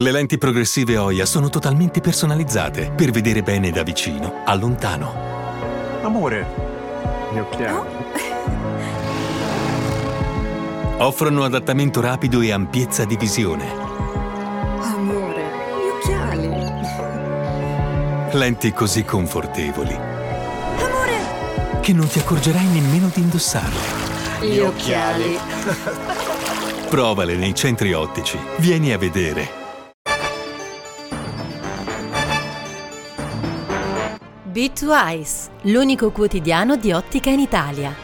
Le lenti progressive Oya sono totalmente personalizzate per vedere bene da vicino a lontano. Amore, gli occhiali. Offrono adattamento rapido e ampiezza di visione. Amore, gli occhiali. Lenti così confortevoli. Amore! Che non ti accorgerai nemmeno di indossarle. Gli occhiali. Provale nei centri ottici. Vieni a vedere. B2Eyes, l'unico quotidiano di ottica in Italia.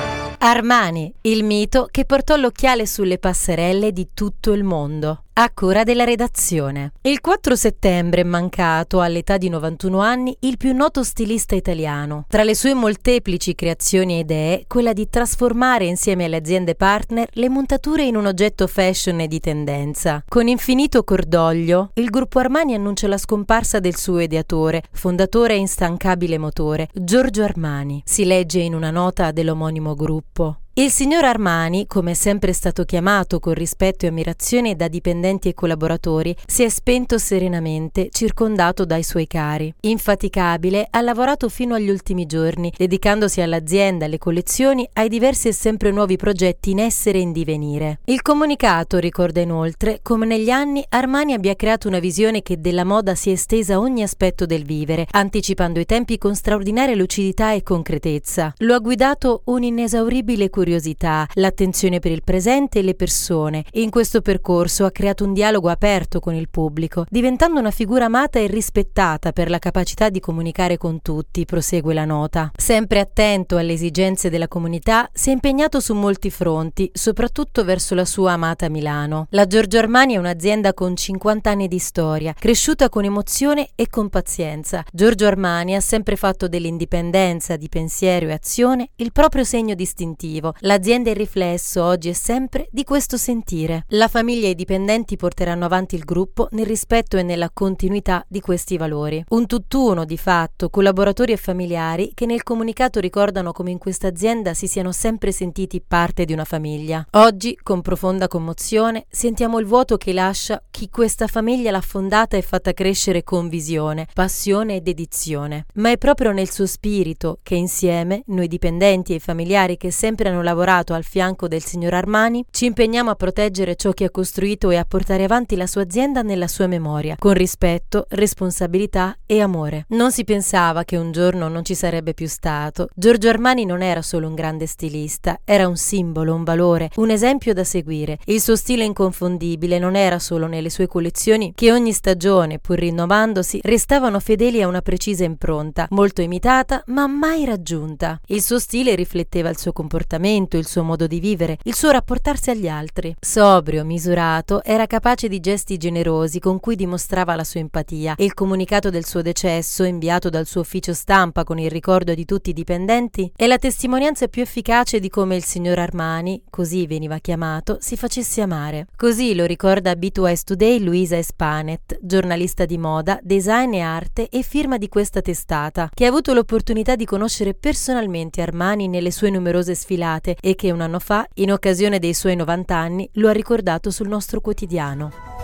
Armani, il mito che portò l'occhiale sulle passerelle di tutto il mondo. A cura della redazione. Il 4 settembre è mancato, all'età di 91 anni, il più noto stilista italiano. Tra le sue molteplici creazioni e idee, quella di trasformare insieme alle aziende partner le montature in un oggetto fashion e di tendenza. Con infinito cordoglio, il gruppo Armani annuncia la scomparsa del suo ideatore, fondatore e instancabile motore, Giorgio Armani. Si legge in una nota dell'omonimo gruppo. Il signor Armani, come è sempre stato chiamato con rispetto e ammirazione da dipendenti e collaboratori, si è spento serenamente, circondato dai suoi cari. Infaticabile, ha lavorato fino agli ultimi giorni, dedicandosi all'azienda, alle collezioni, ai diversi e sempre nuovi progetti in essere e in divenire. Il comunicato ricorda inoltre come negli anni Armani abbia creato una visione che della moda si è estesa a ogni aspetto del vivere, anticipando i tempi con straordinaria lucidità e concretezza. Lo ha guidato un'inesauribile curiosità, l'attenzione per il presente e le persone, e in questo percorso ha creato un dialogo aperto con il pubblico, diventando una figura amata e rispettata per la capacità di comunicare con tutti, prosegue la nota. Sempre attento alle esigenze della comunità, si è impegnato su molti fronti, soprattutto verso la sua amata Milano. La Giorgio Armani è un'azienda con 50 anni di storia, cresciuta con emozione e con pazienza. Giorgio Armani ha sempre fatto dell'indipendenza di pensiero e azione il proprio segno distintivo. L'azienda è il riflesso oggi e sempre di questo sentire. La famiglia e i dipendenti porteranno avanti il gruppo nel rispetto e nella continuità di questi valori. Un tutt'uno di fatto, collaboratori e familiari che nel comunicato ricordano come in questa azienda si siano sempre sentiti parte di una famiglia. Oggi, con profonda commozione, sentiamo il vuoto che lascia chi questa famiglia l'ha fondata e fatta crescere con visione, passione e dedizione. Ma è proprio nel suo spirito che insieme, noi dipendenti e i familiari che sempre hanno lavorato al fianco del signor Armani, ci impegniamo a proteggere ciò che ha costruito e a portare avanti la sua azienda nella sua memoria, con rispetto, responsabilità e amore. Non si pensava che un giorno non ci sarebbe più stato. Giorgio Armani non era solo un grande stilista, era un simbolo, un valore, un esempio da seguire. Il suo stile inconfondibile non era solo nelle sue collezioni che ogni stagione, pur rinnovandosi, restavano fedeli a una precisa impronta, molto imitata ma mai raggiunta. Il suo stile rifletteva il suo comportamento, il suo modo di vivere, il suo rapportarsi agli altri. Sobrio, misurato, era capace di gesti generosi con cui dimostrava la sua empatia, e il comunicato del suo decesso, inviato dal suo ufficio stampa con il ricordo di tutti i dipendenti, è la testimonianza più efficace di come il signor Armani, così veniva chiamato, si facesse amare. Così lo ricorda a B2Eyes Today Luisa Espanet, giornalista di moda, design e arte e firma di questa testata, che ha avuto l'opportunità di conoscere personalmente Armani nelle sue numerose sfilate e che un anno fa, in occasione dei suoi 90 anni, lo ha ricordato sul nostro quotidiano.